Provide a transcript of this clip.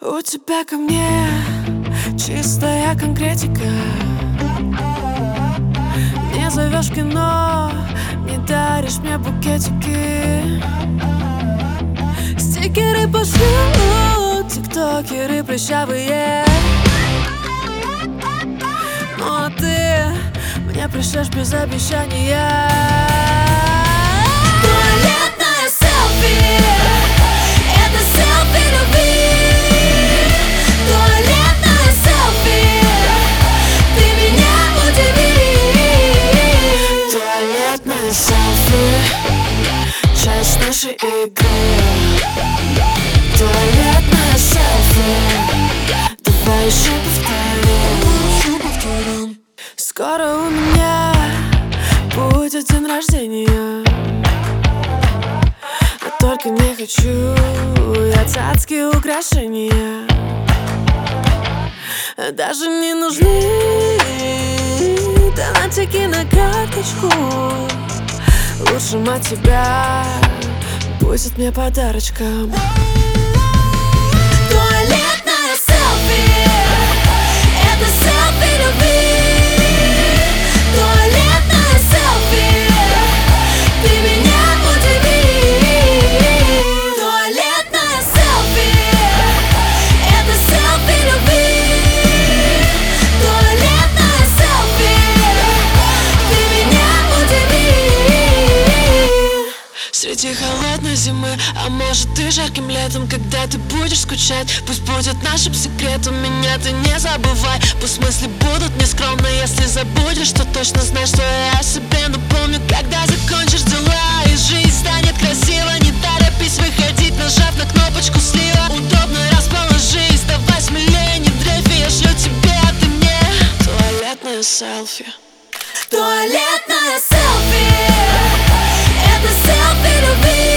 У тебя ко мне чистая конкретика. Не зовешь в кино, не даришь мне букетики. Стикеры пошлют, тиктокеры прыщавые. Ну а ты мне пришлешь без обещания. Туалетное селфи, это селфи любви. Туалетное селфи, ты меня удиви. Туалетное селфи, часть нашей игры. Туалетное селфи, давай еще повторим. Скоро у меня будет день рождения, но только не хочу я цацкие украшения. Даже не нужны донатики на карточку. Лучше мать тебя будет мне подарочком. Туалетное селфи, это селфи любви. Туалетное селфи, ты меня удиви. Туалетное селфи, это селфи любви. Туалетное селфи, ты меня удиви. Среди холодной зимы, а может и жарким летом, когда ты будешь скучать, пусть будет нашим секретом. Меня ты не забывай, пусть мысли будут нескромны. Если забудешь, то точно знай, что я себе напомню, когда закончишь дела и жизнь станет красиво. Не торопись выходить, нажав на кнопочку слива. Удобно расположись, давай смелее, не дрейфи. Я шлю тебе, а ты мне туалетное селфи. Туалетное селфи, это селфи любви.